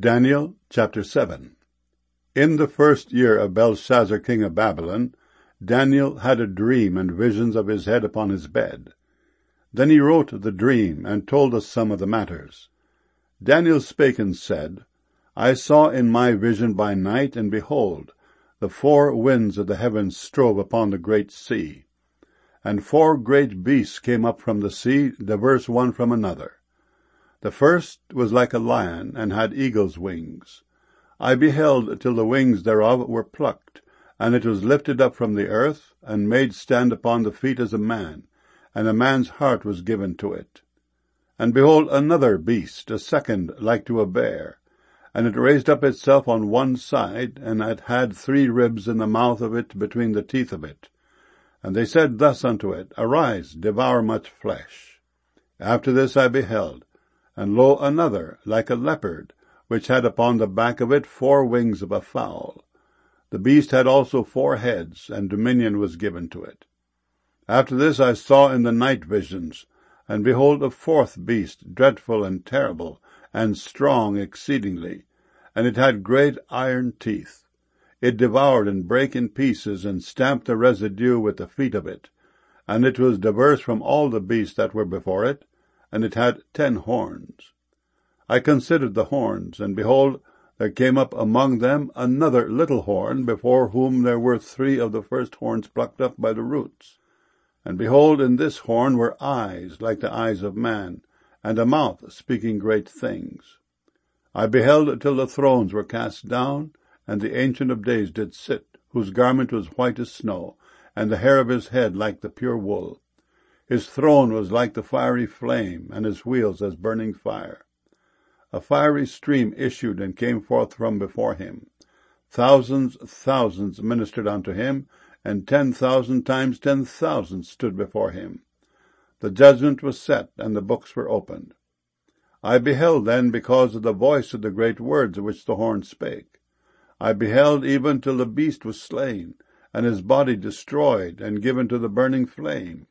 Daniel chapter 7. In the first year of Belshazzar king of Babylon, Daniel had a dream and visions of his head upon his bed. Then he wrote the dream, and told us some of the matters. Daniel spake and said, I saw in my vision by night, and behold, the four winds of the heavens strove upon the great sea. And four great beasts came up from the sea, diverse one from another. The first was like a lion, and had eagle's wings. I beheld till the wings thereof were plucked, and it was lifted up from the earth, and made stand upon the feet as a man, and a man's heart was given to it. And behold another beast, a second like to a bear, and it raised up itself on one side, and it had 3 ribs in the mouth of it between the teeth of it. And they said thus unto it, Arise, devour much flesh. After this I beheld, and lo, another, like a leopard, which had upon the back of it 4 wings of a fowl. The beast had also 4 heads, and dominion was given to it. After this I saw in the night visions, and behold a 4th beast, dreadful and terrible, and strong exceedingly, and it had great iron teeth. It devoured and brake in pieces, and stamped the residue with the feet of it. And it was diverse from all the beasts that were before it, and it had 10 horns. I considered the horns, and behold, there came up among them another little horn, before whom there were 3 of the first horns plucked up by the roots. And behold, in this horn were eyes like the eyes of man, and a mouth speaking great things. I beheld till the thrones were cast down, and the Ancient of Days did sit, whose garment was white as snow, and the hair of his head like the pure wool. His throne was like the fiery flame, and his wheels as burning fire. A fiery stream issued and came forth from before him. Thousands ministered unto him, and 10,000 times 10,000 stood before him. The judgment was set, and the books were opened. I beheld then because of the voice of the great words which the horn spake. I beheld even till the beast was slain, and his body destroyed, and given to the burning flame.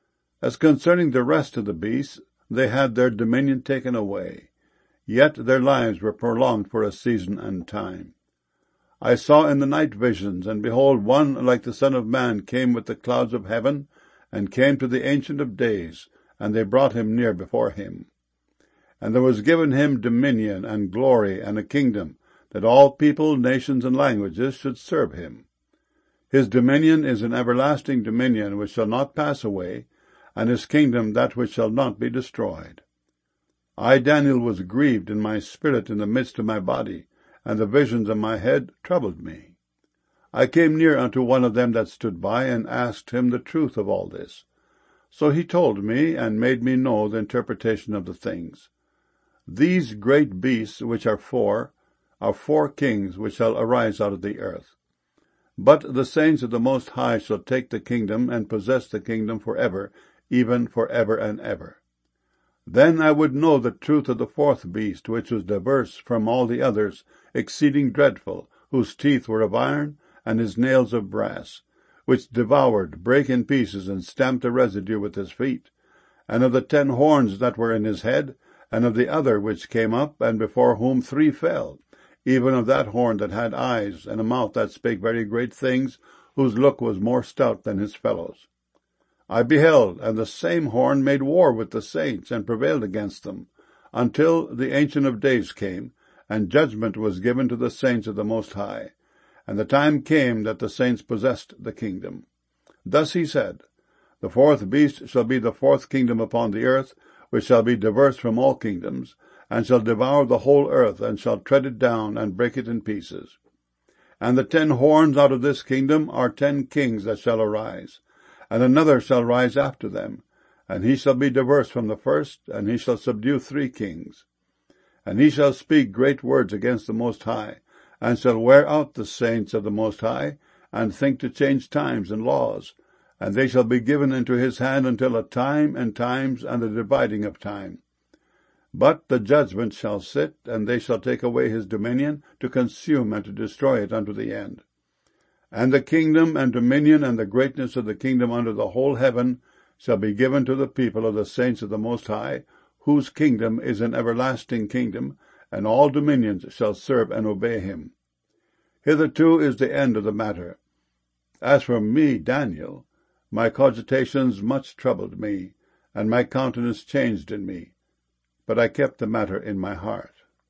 As concerning the rest of the beasts, they had their dominion taken away, yet their lives were prolonged for a season and time. I saw in the night visions, and behold, one like the Son of Man came with the clouds of heaven, and came to the Ancient of Days, and they brought him near before him. And there was given him dominion and glory and a kingdom, that all people, nations, and languages should serve him. His dominion is an everlasting dominion which shall not pass away, and his kingdom that which shall not be destroyed. I, Daniel, was grieved in my spirit in the midst of my body, and the visions of my head troubled me. I came near unto one of them that stood by, and asked him the truth of all this. So he told me, and made me know the interpretation of the things. These great beasts, which are 4 kings which shall arise out of the earth. But the saints of the Most High shall take the kingdom, and possess the kingdom forever, even forever and ever. Then I would know the truth of the 4th beast, which was diverse from all the others, exceeding dreadful, whose teeth were of iron, and his nails of brass, which devoured, brake in pieces, and stamped the residue with his feet, and of the 10 horns that were in his head, and of the other which came up, and before whom 3 fell, even of that horn that had eyes, and a mouth that spake very great things, whose look was more stout than his fellows. I beheld, and the same horn made war with the saints, and prevailed against them, until the Ancient of Days came, and judgment was given to the saints of the Most High. And the time came that the saints possessed the kingdom. Thus he said, The 4th beast shall be the 4th kingdom upon the earth, which shall be diverse from all kingdoms, and shall devour the whole earth, and shall tread it down, and break it in pieces. And the 10 horns out of this kingdom are 10 kings that shall arise, and another shall rise after them, and he shall be diverse from the first, and he shall subdue 3 kings. And he shall speak great words against the Most High, and shall wear out the saints of the Most High, and think to change times and laws, and they shall be given into his hand until a time and times and the dividing of time. But the judgment shall sit, and they shall take away his dominion, to consume and to destroy it unto the end. And the kingdom and dominion and the greatness of the kingdom under the whole heaven shall be given to the people of the saints of the Most High, whose kingdom is an everlasting kingdom, and all dominions shall serve and obey him. Hitherto is the end of the matter. As for me, Daniel, my cogitations much troubled me, and my countenance changed in me. But I kept the matter in my heart.